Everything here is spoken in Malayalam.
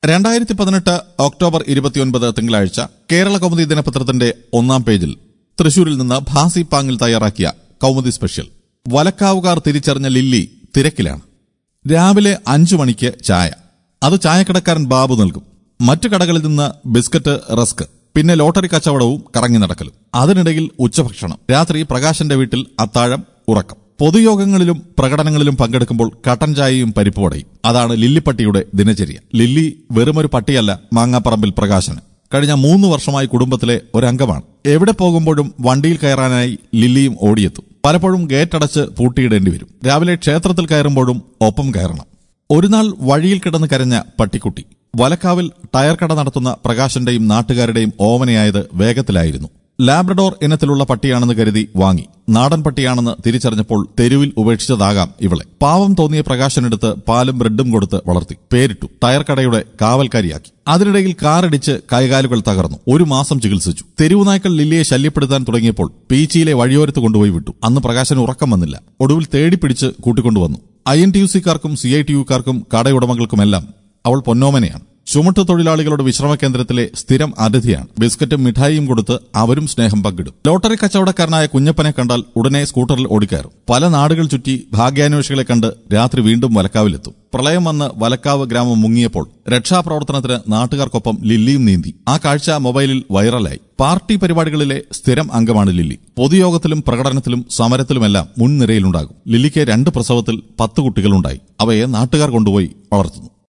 2018 ഒക്ടോബർ 29 തിങ്കളാഴ്ച കേരള കൗമുദി ദിനപത്രത്തിന്റെ ഒന്നാം പേജിൽ തൃശൂരിൽ നിന്ന് ഭാസി പാങ്ങിൽ തയ്യാറാക്കിയ കൗമുദി സ്പെഷ്യൽ. വലക്കാവുകാർ തിരിച്ചറിഞ്ഞ ലില്ലി തിരക്കിലാണ്. രാവിലെ 5 മണിക്ക് ചായ. അത് ചായക്കടക്കാരൻ ബാബു നൽകും. മറ്റു കടകളിൽ നിന്ന് ബിസ്ക്കറ്റ്, റസ്ക്, പിന്നെ ലോട്ടറി കച്ചവടവും കറങ്ങി നടക്കലും. അതിനിടയിൽ ഉച്ചഭക്ഷണം. രാത്രി പ്രകാശന്റെ വീട്ടിൽ അത്താഴം, ഉറക്കം. പൊതുയോഗങ്ങളിലും പ്രകടനങ്ങളിലും പങ്കെടുക്കുമ്പോൾ കട്ടൻ ചായയും പരിപ്പുവടയും. അതാണ് ലില്ലിപ്പട്ടിയുടെ ദിനചര്യ. ലില്ലി വെറുമൊരു പട്ടിയല്ല മാങ്ങാപ്പറമ്പിൽ പ്രകാശന്. കഴിഞ്ഞ 3 വർഷമായി കുടുംബത്തിലെ ഒരംഗമാണ്. എവിടെ പോകുമ്പോഴും വണ്ടിയിൽ കയറാനായി ലില്ലിയും ഓടിയെത്തും. പലപ്പോഴും ഗേറ്റടച്ച് പൂട്ടിയിടേണ്ടി വരും. രാവിലെ ക്ഷേത്രത്തിൽ കയറുമ്പോഴും ഒപ്പം കയറണം. ഒരുനാൾ വഴിയിൽ കിടന്ന് കരഞ്ഞ പട്ടിക്കുട്ടി. വലക്കാവിൽ ടയർ കട നടത്തുന്ന പ്രകാശന്റെയും നാട്ടുകാരുടെയും ഓമനയായത് വേഗത്തിലായിരുന്നു. ലാബ്രഡോർ ഇനത്തിലുള്ള പട്ടിയാണെന്ന് കരുതി വാങ്ങി. നാടൻ പട്ടിയാണെന്ന് തിരിച്ചറിഞ്ഞപ്പോൾ തെരുവിൽ ഉപേക്ഷിച്ചതാകാം ഇവളെ. പാവം തോന്നിയ പ്രകാശനെടുത്ത് പാലും ബ്രെഡും കൊടുത്ത് വളർത്തി. പേരിട്ടു. ടയർ കടയുടെ കാവൽക്കാരിയാക്കി. അതിനിടയിൽ കാറിടിച്ച് കൈകാലുകൾ തകർന്നു. 1 മാസം ചികിത്സിച്ചു. തെരുവുനായ്ക്കൾ ലില്ലിയെ ശല്യപ്പെടുത്താൻ തുടങ്ങിയപ്പോൾ പീച്ചിയിലെ വഴിയോരത്ത് കൊണ്ടുപോയി വിട്ടു. അന്ന് പ്രകാശന് ഉറക്കം വന്നില്ല. ഒടുവിൽ തേടിപ്പിടിച്ച് കൂട്ടിക്കൊണ്ടുവന്നു. INTUC-ക്കാർക്കും CITU-ക്കാർക്കും കടയുടമകൾക്കുമെല്ലാം അവൾ പൊന്നോമനയാണ്. ചുമട്ട് തൊഴിലാളികളുടെ വിശ്രമ കേന്ദ്രത്തിലെ സ്ഥിരം അതിഥിയാണ്. ബിസ്ക്കറ്റും മിഠായിയും കൊടുത്ത് അവരും സ്നേഹം പങ്കിടും. ലോട്ടറി കച്ചവടക്കാരനായ കുഞ്ഞപ്പനെ കണ്ടാൽ ഉടനെ സ്കൂട്ടറിൽ ഓടിക്കയറും. പല നാടുകൾ ചുറ്റി ഭാഗ്യാന്വേഷികളെ കണ്ട് രാത്രി വീണ്ടും വലക്കാവിലെത്തും. പ്രളയം വന്ന് വലക്കാവ് ഗ്രാമം മുങ്ങിയപ്പോൾ രക്ഷാപ്രവർത്തനത്തിന് നാട്ടുകാർക്കൊപ്പം ലില്ലിയും നീന്തി. ആ കാഴ്ച മൊബൈലിൽ വൈറലായി. പാർട്ടി പരിപാടികളിലെ സ്ഥിരം അംഗമാണ് ലില്ലി. പൊതുയോഗത്തിലും പ്രകടനത്തിലും സമരത്തിലുമെല്ലാം മുൻനിരയിലുണ്ടാകും. ലില്ലിക്ക് 2 പ്രസവത്തിൽ 10 കുട്ടികളുണ്ടായി. അവയെ നാട്ടുകാർ കൊണ്ടുപോയി വളർത്തുന്നു.